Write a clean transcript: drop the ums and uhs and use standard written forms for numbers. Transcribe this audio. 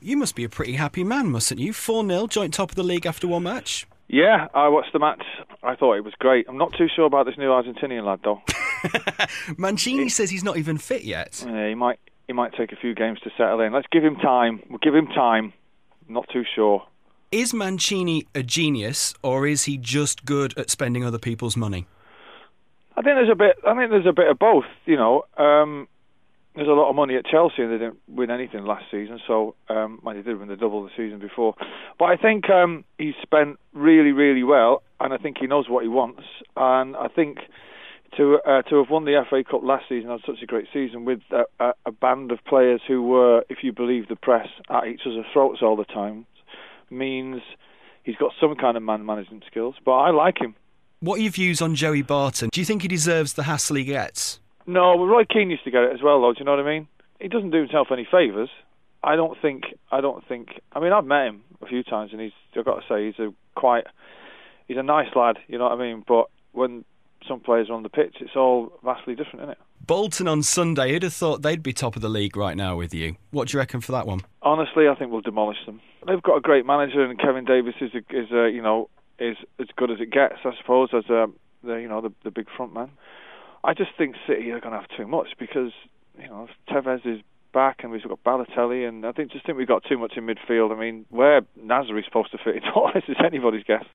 You must be a pretty happy man, mustn't you? 4-0, joint top of the league after one match. Yeah, I watched the match. I thought it was great. I'm not too sure about this new Argentinian lad, though. Mancini says he's not even fit yet. Yeah, he might take a few games to settle in. Let's give him time. We'll give him time. Not too sure. Is Mancini a genius, or is he just good at spending other people's money? I think there's a bit of both. You know, there's a lot of money at Chelsea, and they didn't win anything last season. So, they did win the double the season before. But I think he's spent really, really well, and I think he knows what he wants. And I think to have won the FA Cup last season, had such a great season with a band of players who were, if you believe the press, at each other's throats all the time, means he's got some kind of man management skills. But I like him. What are your views on Joey Barton? Do you think he deserves the hassle he gets? No, but Roy Keane used to get it as well, though. Do you know what I mean? He doesn't do himself any favours. I don't think. I mean, I've met him a few times, and I've got to say, he's a nice lad. You know what I mean? But when some players are on the pitch, it's all vastly different, isn't it? Bolton on Sunday. Who'd have thought they'd be top of the league right now with you? What do you reckon for that one? Honestly, I think we'll demolish them. They've got a great manager, and Kevin Davis is as good as it gets, I suppose, as the big front man. I just think City are going to have too much because Tevez is back and we've got Balotelli, and I think we've got too much in midfield. I mean, where Nasri's supposed to fit into all this is anybody's guess.